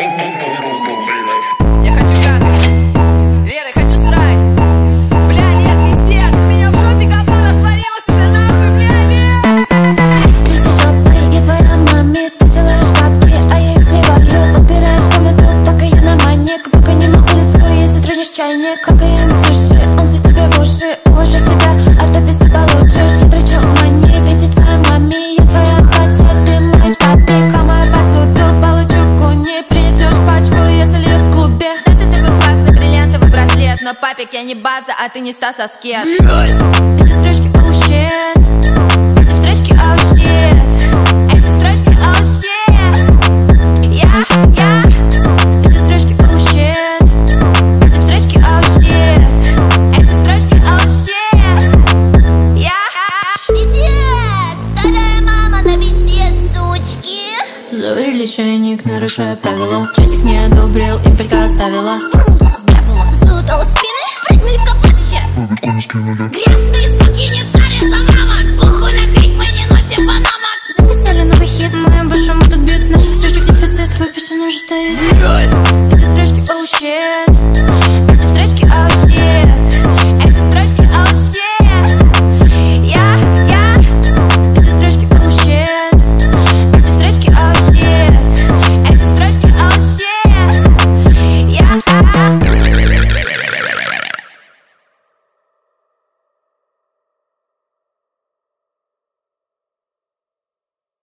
Я хочу какать, Лера, хочу срать. Бля, Лер, пиздец, у меня в жопе говно растворилось уже нахуй, бля, Лер. Ты за жопой, я твоя маме. Ты делаешь бабки, а я их сливаю. Убираешь комнату, пока я на манек. Выгоним на улицу, если дрожишь чайник. Кокаин, суши, он за тебе в уши. Уважай себя, а то без ты получишь. Я трачу мани, видеть твоей маме. Я твоя батя, ты мой папик. А мою посуду получу куни. Принесешь пачку, я солью в клубе. Да ты такой классный бриллиантовый браслет. Но папик, я не база, а ты не Стас Аскет. Эти строчки, oh shit. Эти строчки, oh shit. Эти строчки, oh shit. Я. Эти строчки, oh shit. Эти строчки, oh shit. Эти строчки, oh shit. Я. Пиздец, вторая мама на бите, сучки. Заварили чайник, нарушая правила. Чатик не одобрил, импелька оставила. Золото у спины, прыгнули в капотище. Грязные суки, не